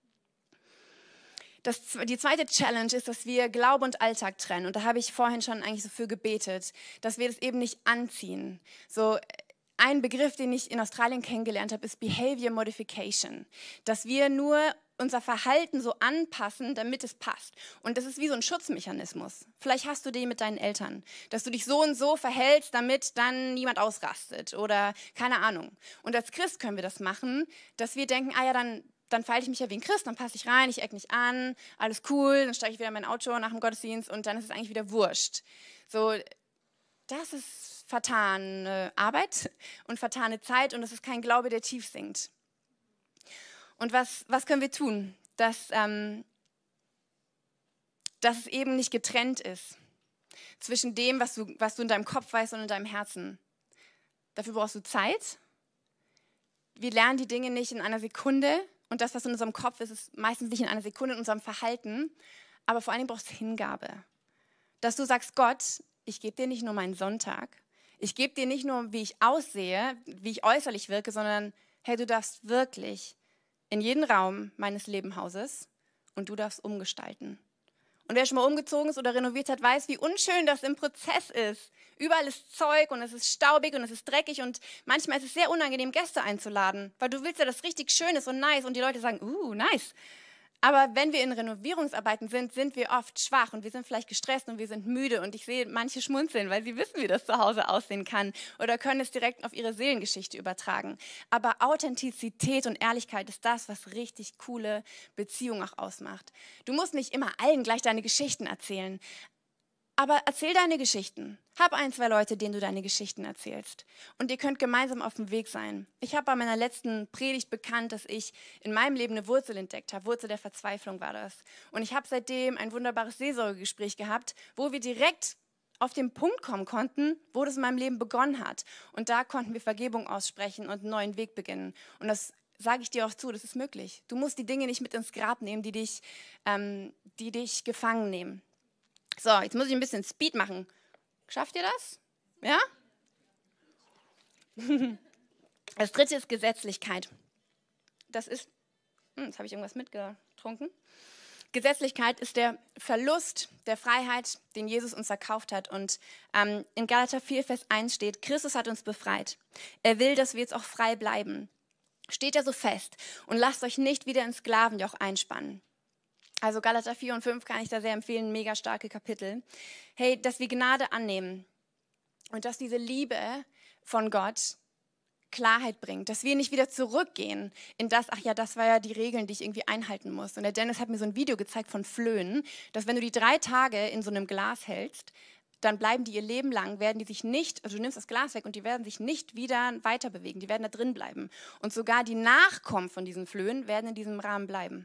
Das, die zweite Challenge ist, dass wir Glaube und Alltag trennen. Und da habe ich vorhin schon eigentlich so für gebetet, dass wir das eben nicht anziehen. So ein Begriff, den ich in Australien kennengelernt habe, ist Behavior Modification. Dass wir nur unser Verhalten so anpassen, damit es passt. Und das ist wie so ein Schutzmechanismus. Vielleicht hast du den mit deinen Eltern, dass du dich so und so verhältst, damit dann niemand ausrastet oder keine Ahnung. Und als Christ können wir das machen, dass wir denken, ah ja, dann, dann verhalte ich mich ja wie ein Christ, dann passe ich rein, ich eck nicht an, alles cool, dann steige ich wieder in mein Auto nach dem Gottesdienst und dann ist es eigentlich wieder wurscht. So, das ist vertane Arbeit und vertane Zeit und das ist kein Glaube, der tief sinkt. Und was, was können wir tun, dass, ähm, dass es eben nicht getrennt ist zwischen dem, was du, was du in deinem Kopf weißt und in deinem Herzen. Dafür brauchst du Zeit. Wir lernen die Dinge nicht in einer Sekunde und das, was in unserem Kopf ist, ist meistens nicht in einer Sekunde in unserem Verhalten, aber vor allen Dingen brauchst du Hingabe. Dass du sagst, Gott, ich gebe dir nicht nur meinen Sonntag, ich gebe dir nicht nur, wie ich aussehe, wie ich äußerlich wirke, sondern hey, du darfst wirklich in jeden Raum meines Lebenhauses und du darfst umgestalten. Und wer schon mal umgezogen ist oder renoviert hat, weiß, wie unschön das im Prozess ist. Überall ist Zeug und es ist staubig und es ist dreckig und manchmal ist es sehr unangenehm, Gäste einzuladen, weil du willst ja, das richtig schön ist und nice und die Leute sagen, uh, nice. Aber wenn wir in Renovierungsarbeiten sind, sind wir oft schwach und wir sind vielleicht gestresst und wir sind müde und ich sehe manche schmunzeln, weil sie wissen, wie das zu Hause aussehen kann oder können es direkt auf ihre Seelengeschichte übertragen. Aber Authentizität und Ehrlichkeit ist das, was richtig coole Beziehungen auch ausmacht. Du musst nicht immer allen gleich deine Geschichten erzählen, aber erzähl deine Geschichten. Hab ein, zwei Leute, denen du deine Geschichten erzählst. Und ihr könnt gemeinsam auf dem Weg sein. Ich habe bei meiner letzten Predigt bekannt, dass ich in meinem Leben eine Wurzel entdeckt habe. Wurzel der Verzweiflung war das. Und ich habe seitdem ein wunderbares Seelsorgegespräch gehabt, wo wir direkt auf den Punkt kommen konnten, wo das in meinem Leben begonnen hat. Und da konnten wir Vergebung aussprechen und einen neuen Weg beginnen. Und das sage ich dir auch zu, das ist möglich. Du musst die Dinge nicht mit ins Grab nehmen, die dich, ähm, die dich gefangen nehmen. So, jetzt muss ich ein bisschen Speed machen. Schafft ihr das? Ja? Das dritte ist Gesetzlichkeit. Das ist, hm, jetzt habe ich irgendwas mitgetrunken. Gesetzlichkeit ist der Verlust der Freiheit, den Jesus uns erkauft hat. Und ähm, in Galater vier, Vers eins steht, Christus hat uns befreit. Er will, dass wir jetzt auch frei bleiben. Steht ja so fest und lasst euch nicht wieder ins Sklavenjoch einspannen. Also Galater vier und fünf kann ich da sehr empfehlen, mega starke Kapitel. Hey, dass wir Gnade annehmen und dass diese Liebe von Gott Klarheit bringt, dass wir nicht wieder zurückgehen in das, ach ja, das war ja die Regeln, die ich irgendwie einhalten muss. Und der Dennis hat mir so ein Video gezeigt von Flöhen, dass wenn du die drei Tage in so einem Glas hältst, dann bleiben die ihr Leben lang, werden die sich nicht, also du nimmst das Glas weg und die werden sich nicht wieder weiter bewegen, die werden da drin bleiben. Und sogar die Nachkommen von diesen Flöhen werden in diesem Rahmen bleiben.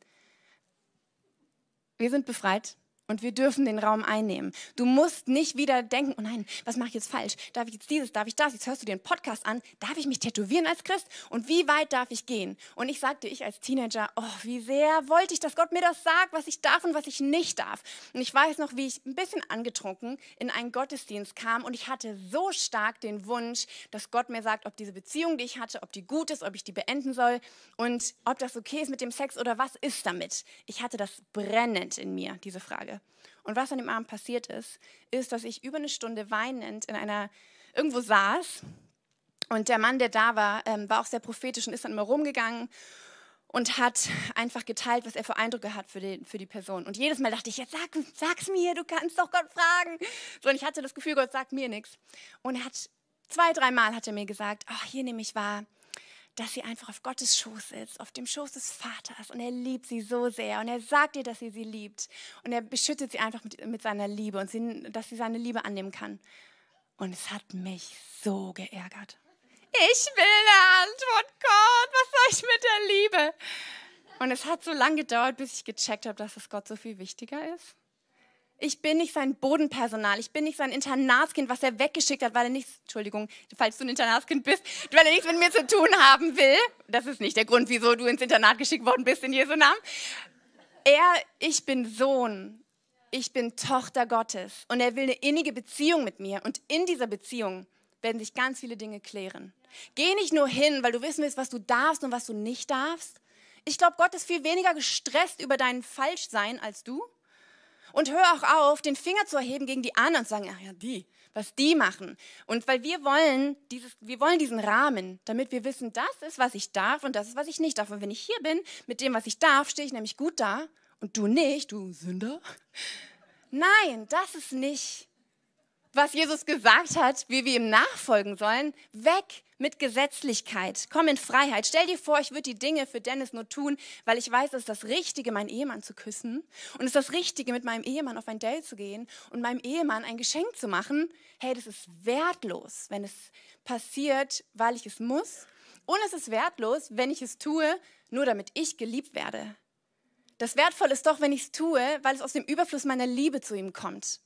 Wir sind befreit und wir dürfen den Raum einnehmen. Du musst nicht wieder denken, oh nein, was mache ich jetzt falsch? Darf ich jetzt dieses, darf ich das? Jetzt hörst du dir einen Podcast an. Darf ich mich tätowieren als Christ? Und wie weit darf ich gehen? Und ich sagte, ich als Teenager, oh, wie sehr wollte ich, dass Gott mir das sagt, was ich darf und was ich nicht darf. Und ich weiß noch, wie ich ein bisschen angetrunken in einen Gottesdienst kam und ich hatte so stark den Wunsch, dass Gott mir sagt, ob diese Beziehung, die ich hatte, ob die gut ist, ob ich die beenden soll und ob das okay ist mit dem Sex oder was ist damit. Ich hatte das brennend in mir, diese Frage. Und was an dem Abend passiert ist, ist, dass ich über eine Stunde weinend in einer, irgendwo saß und der Mann, der da war, ähm, war auch sehr prophetisch und ist dann immer rumgegangen und hat einfach geteilt, was er für Eindrücke hat für die, für die Person. Und jedes Mal dachte ich, jetzt sag, sag's mir, du kannst doch Gott fragen. So, und ich hatte das Gefühl, Gott sagt mir nichts. Und er hat zwei, dreimal hat er mir gesagt, ach, hier nehme ich wahr, dass sie einfach auf Gottes Schoß sitzt, auf dem Schoß des Vaters und er liebt sie so sehr und er sagt ihr, dass sie sie liebt und er beschüttet sie einfach mit, mit seiner Liebe und sie, dass sie seine Liebe annehmen kann. Und es hat mich so geärgert. Ich will eine Antwort, Gott, was soll ich mit der Liebe? Und es hat so lange gedauert, bis ich gecheckt habe, dass es Gott so viel wichtiger ist. Ich bin nicht sein Bodenpersonal, ich bin nicht sein Internatskind, was er weggeschickt hat, weil er nichts, Entschuldigung, falls du ein Internatskind bist, weil er nichts mit mir zu tun haben will. Das ist nicht der Grund, wieso du ins Internat geschickt worden bist, in Jesu Namen. Er, ich bin Sohn, ich bin Tochter Gottes und er will eine innige Beziehung mit mir und in dieser Beziehung werden sich ganz viele Dinge klären. Geh nicht nur hin, weil du wissen willst, was du darfst und was du nicht darfst. Ich glaube, Gott ist viel weniger gestresst über dein Falschsein als du. Und hör auch auf, den Finger zu erheben gegen die anderen und zu sagen, ach ja, die, was die machen. Und weil wir wollen, dieses, wir wollen diesen Rahmen, damit wir wissen, das ist, was ich darf und das ist, was ich nicht darf. Und wenn ich hier bin, mit dem, was ich darf, stehe ich nämlich gut da und du nicht, du Sünder. Nein, das ist nicht, was Jesus gesagt hat, wie wir ihm nachfolgen sollen. Weg mit Gesetzlichkeit, komm in Freiheit. Stell dir vor, ich würde die Dinge für Dennis nur tun, weil ich weiß, es ist das Richtige, meinen Ehemann zu küssen und es ist das Richtige, mit meinem Ehemann auf ein Date zu gehen und meinem Ehemann ein Geschenk zu machen. Hey, das ist wertlos, wenn es passiert, weil ich es muss. Und es ist wertlos, wenn ich es tue, nur damit ich geliebt werde. Das Wertvolle ist doch, wenn ich es tue, weil es aus dem Überfluss meiner Liebe zu ihm kommt.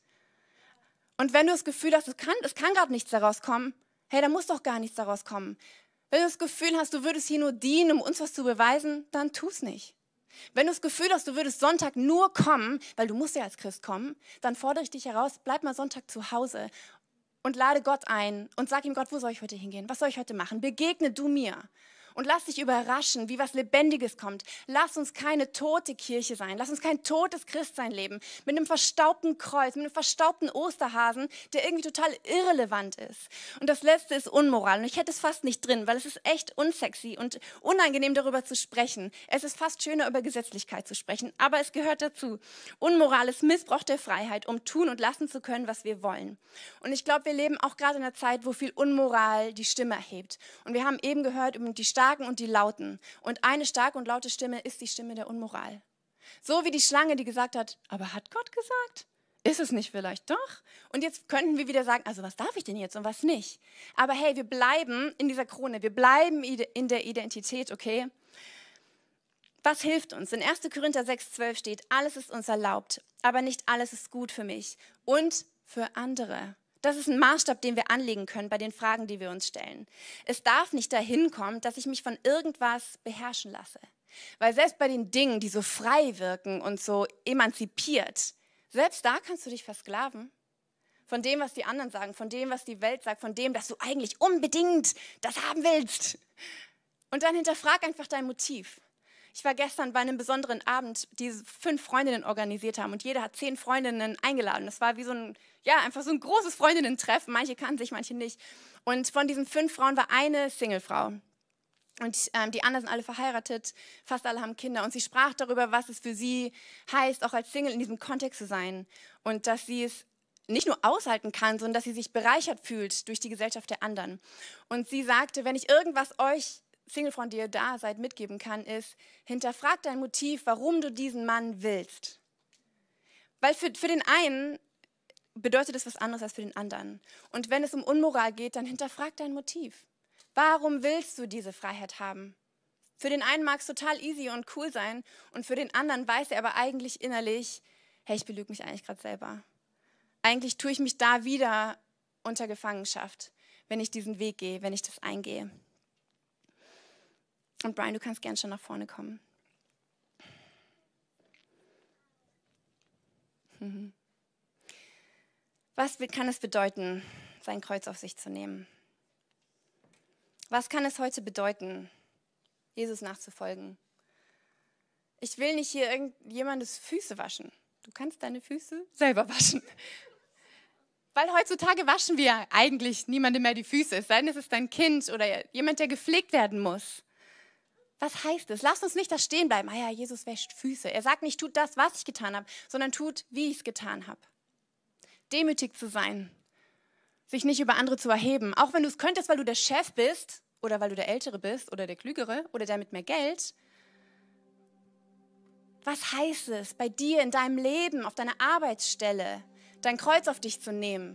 Und wenn du das Gefühl hast, es kann, es kann gerade nichts daraus kommen, hey, da muss doch gar nichts daraus kommen. Wenn du das Gefühl hast, du würdest hier nur dienen, um uns was zu beweisen, dann tu es nicht. Wenn du das Gefühl hast, du würdest Sonntag nur kommen, weil du musst ja als Christ kommen, dann fordere ich dich heraus, bleib mal Sonntag zu Hause und lade Gott ein und sag ihm, Gott, wo soll ich heute hingehen? Was soll ich heute machen? Begegne du mir. Und lass dich überraschen, wie was Lebendiges kommt. Lass uns keine tote Kirche sein. Lass uns kein totes Christsein leben. Mit einem verstaubten Kreuz, mit einem verstaubten Osterhasen, der irgendwie total irrelevant ist. Und das Letzte ist Unmoral. Und ich hätte es fast nicht drin, weil es ist echt unsexy und unangenehm, darüber zu sprechen. Es ist fast schöner, über Gesetzlichkeit zu sprechen. Aber es gehört dazu. Unmoral ist Missbrauch der Freiheit, um tun und lassen zu können, was wir wollen. Und ich glaube, wir leben auch gerade in einer Zeit, wo viel Unmoral die Stimme erhebt. Und wir haben eben gehört über die Starken und die Lauten. Und eine starke und laute Stimme ist die Stimme der Unmoral. So wie die Schlange, die gesagt hat, aber hat Gott gesagt? Ist es nicht vielleicht doch? Und jetzt könnten wir wieder sagen, also was darf ich denn jetzt und was nicht? Aber hey, wir bleiben in dieser Krone, wir bleiben in der Identität, okay? Was hilft uns? In erster Korinther sechs, zwölf steht, alles ist uns erlaubt, aber nicht alles ist gut für mich und für andere. Das ist ein Maßstab, den wir anlegen können bei den Fragen, die wir uns stellen. Es darf nicht dahin kommen, dass ich mich von irgendwas beherrschen lasse. Weil selbst bei den Dingen, die so frei wirken und so emanzipiert, selbst da kannst du dich versklaven. Von dem, was die anderen sagen, von dem, was die Welt sagt, von dem, dass du eigentlich unbedingt das haben willst. Und dann hinterfrag einfach dein Motiv. Ich war gestern bei einem besonderen Abend, die fünf Freundinnen organisiert haben und jeder hat zehn Freundinnen eingeladen. Das war wie so ein, ja, einfach so ein großes Freundinnen-Treffen. Manche kannten sich, manche nicht. Und von diesen fünf Frauen war eine Singlefrau. Und ähm, die anderen sind alle verheiratet, fast alle haben Kinder. Und sie sprach darüber, was es für sie heißt, auch als Single in diesem Kontext zu sein. Und dass sie es nicht nur aushalten kann, sondern dass sie sich bereichert fühlt durch die Gesellschaft der anderen. Und sie sagte, wenn ich irgendwas euch Singlefrauen, die ihr da seid, mitgeben kann, ist, hinterfrag dein Motiv, warum du diesen Mann willst. Weil für, für den einen bedeutet es was anderes als für den anderen. Und wenn es um Unmoral geht, dann hinterfrag dein Motiv. Warum willst du diese Freiheit haben? Für den einen mag es total easy und cool sein und für den anderen weiß er aber eigentlich innerlich, hey, ich belüge mich eigentlich gerade selber. Eigentlich tue ich mich da wieder unter Gefangenschaft, wenn ich diesen Weg gehe, wenn ich das eingehe. Und Brian, du kannst gern schon nach vorne kommen. Was kann es bedeuten, sein Kreuz auf sich zu nehmen? Was kann es heute bedeuten, Jesus nachzufolgen? Ich will nicht hier irgendjemandes Füße waschen. Du kannst deine Füße selber waschen. Weil heutzutage waschen wir eigentlich niemandem mehr die Füße, es sei denn, es ist dein Kind oder jemand, der gepflegt werden muss. Was heißt es? Lass uns nicht da stehen bleiben. Ah ja, Jesus wäscht Füße. Er sagt nicht, tut das, was ich getan habe, sondern tut, wie ich es getan habe. Demütig zu sein, sich nicht über andere zu erheben, auch wenn du es könntest, weil du der Chef bist oder weil du der Ältere bist oder der Klügere oder der mit mehr Geld. Was heißt es, bei dir in deinem Leben, auf deiner Arbeitsstelle, dein Kreuz auf dich zu nehmen?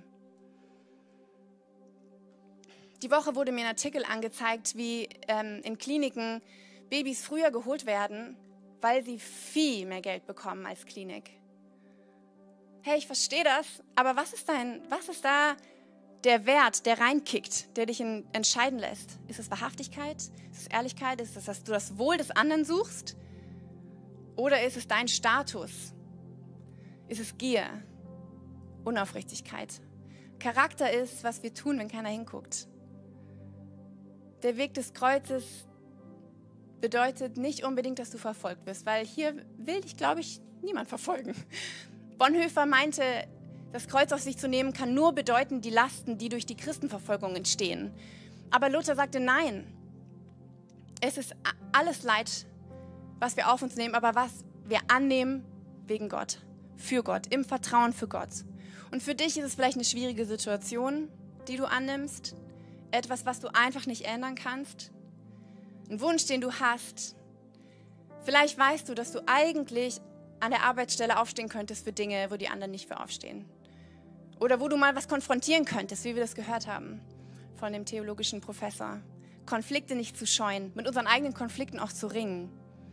Die Woche wurde mir ein Artikel angezeigt, wie ähm, in Kliniken Babys früher geholt werden, weil sie viel mehr Geld bekommen als Klinik. Hey, ich verstehe das, aber was ist dein, was ist da der Wert, der reinkickt, der dich in, entscheiden lässt? Ist es Wahrhaftigkeit? Ist es Ehrlichkeit? Ist es, dass du das Wohl des anderen suchst? Oder ist es dein Status? Ist es Gier? Unaufrichtigkeit? Charakter ist, was wir tun, wenn keiner hinguckt. Der Weg des Kreuzes bedeutet nicht unbedingt, dass du verfolgt wirst, weil hier will dich, glaube ich, niemand verfolgen. Bonhoeffer meinte, das Kreuz auf sich zu nehmen, kann nur bedeuten, die Lasten, die durch die Christenverfolgung entstehen. Aber Luther sagte, nein, es ist alles Leid, was wir auf uns nehmen, aber was wir annehmen wegen Gott, für Gott, im Vertrauen für Gott. Und für dich ist es vielleicht eine schwierige Situation, die du annimmst, etwas, was du einfach nicht ändern kannst, ein Wunsch, den du hast. Vielleicht weißt du, dass du eigentlich an der Arbeitsstelle aufstehen könntest für Dinge, wo die anderen nicht für aufstehen. Oder wo du mal was konfrontieren könntest, wie wir das gehört haben von dem theologischen Professor. Konflikte nicht zu scheuen, mit unseren eigenen Konflikten auch zu ringen.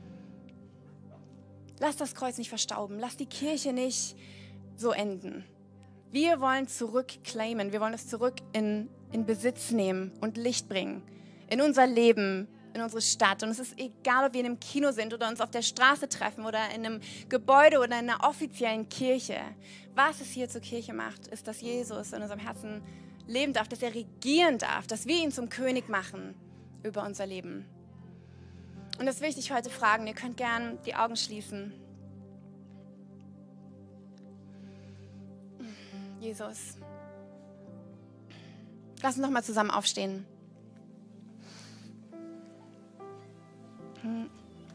Lass das Kreuz nicht verstauben, lass die Kirche nicht so enden. Wir wollen zurückclaimen, wir wollen es zurück in, in Besitz nehmen und Licht bringen. In unser Leben, in unsere Stadt. Und es ist egal, ob wir in einem Kino sind oder uns auf der Straße treffen oder in einem Gebäude oder in einer offiziellen Kirche. Was es hier zur Kirche macht, ist, dass Jesus in unserem Herzen leben darf, dass er regieren darf, dass wir ihn zum König machen über unser Leben. Und das will ich dich heute fragen. Ihr könnt gern die Augen schließen. Jesus. Lass uns noch mal zusammen aufstehen. Hm.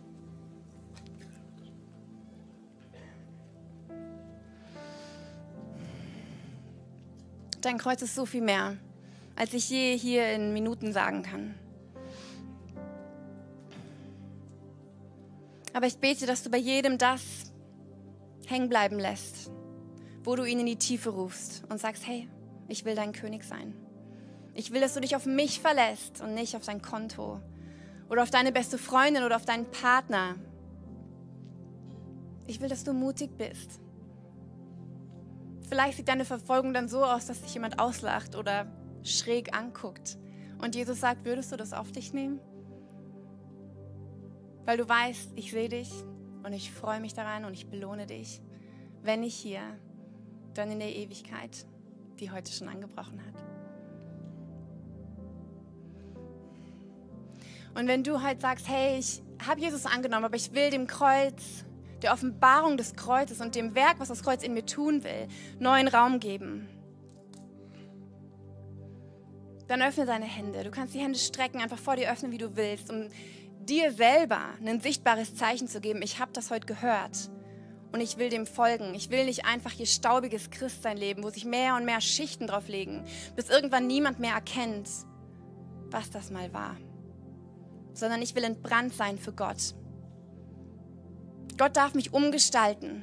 Dein Kreuz ist so viel mehr, als ich je hier in Minuten sagen kann. Aber ich bete, dass du bei jedem das hängen bleiben lässt, wo du ihn in die Tiefe rufst und sagst, hey, ich will dein König sein. Ich will, dass du dich auf mich verlässt und nicht auf dein Konto oder auf deine beste Freundin oder auf deinen Partner. Ich will, dass du mutig bist. Vielleicht sieht deine Verfolgung dann so aus, dass dich jemand auslacht oder schräg anguckt. Und Jesus sagt, würdest du das auf dich nehmen? Weil du weißt, ich sehe dich und ich freue mich daran und ich belohne dich. Wenn nicht hier, dann in der Ewigkeit, die heute schon angebrochen hat. Und wenn du halt sagst, hey, ich habe Jesus angenommen, aber ich will dem Kreuz, der Offenbarung des Kreuzes und dem Werk, was das Kreuz in mir tun will, neuen Raum geben, dann öffne deine Hände. Du kannst die Hände strecken, einfach vor dir öffnen, wie du willst, um dir selber ein sichtbares Zeichen zu geben. Ich habe das heute gehört und ich will dem folgen. Ich will nicht einfach hier staubiges Christsein leben, wo sich mehr und mehr Schichten drauf legen, bis irgendwann niemand mehr erkennt, was das mal war. Sondern ich will entbrannt sein für Gott. Gott darf mich umgestalten,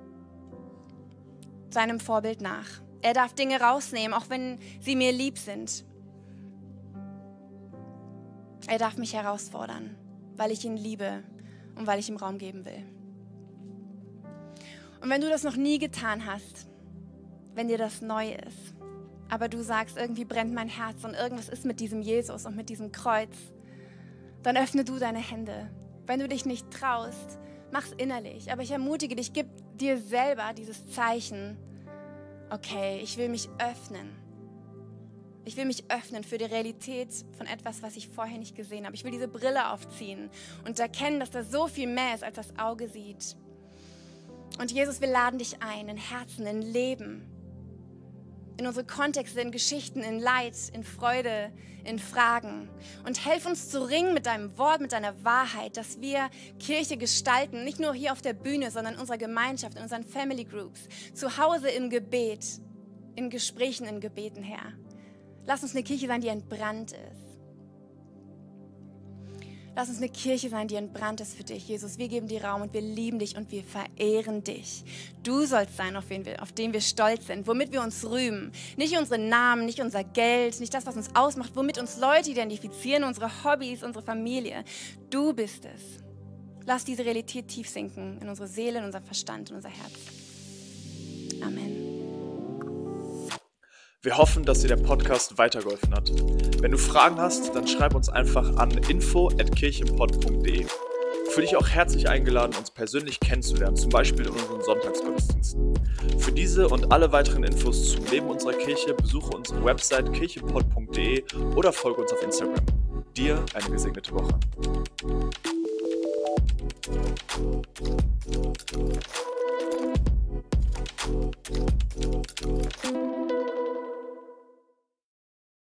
seinem Vorbild nach. Er darf Dinge rausnehmen, auch wenn sie mir lieb sind. Er darf mich herausfordern, weil ich ihn liebe und weil ich ihm Raum geben will. Und wenn du das noch nie getan hast, wenn dir das neu ist, aber du sagst, irgendwie brennt mein Herz und irgendwas ist mit diesem Jesus und mit diesem Kreuz, dann öffne du deine Hände. Wenn du dich nicht traust, mach's innerlich. Aber ich ermutige dich, gib dir selber dieses Zeichen. Okay, ich will mich öffnen. Ich will mich öffnen für die Realität von etwas, was ich vorher nicht gesehen habe. Ich will diese Brille aufziehen und erkennen, dass da so viel mehr ist, als das Auge sieht. Und Jesus, wir laden dich ein in Herzen, in Leben, in unsere Kontexte, in Geschichten, in Leid, in Freude, in Fragen. Und helf uns zu ringen mit deinem Wort, mit deiner Wahrheit, dass wir Kirche gestalten, nicht nur hier auf der Bühne, sondern in unserer Gemeinschaft, in unseren Family Groups, zu Hause im Gebet, in Gesprächen, in Gebeten, Herr. Lass uns eine Kirche sein, die entbrannt ist. Lass uns eine Kirche sein, die entbrannt ist für dich, Jesus. Wir geben dir Raum und wir lieben dich und wir verehren dich. Du sollst sein, auf, wen wir, auf den wir stolz sind, womit wir uns rühmen. Nicht unsere Namen, nicht unser Geld, nicht das, was uns ausmacht, womit uns Leute identifizieren, unsere Hobbys, unsere Familie. Du bist es. Lass diese Realität tief sinken in unsere Seele, in unser Verstand, in unser Herz. Amen. Wir hoffen, dass dir der Podcast weitergeholfen hat. Wenn du Fragen hast, dann schreib uns einfach an info at kirchenpott punkt de. Fühl dich auch herzlich eingeladen, uns persönlich kennenzulernen, zum Beispiel in unseren Sonntagsgottesdiensten. Für diese und alle weiteren Infos zum Leben unserer Kirche besuche unsere Website kirchenpott punkt de oder folge uns auf Instagram. Dir eine gesegnete Woche.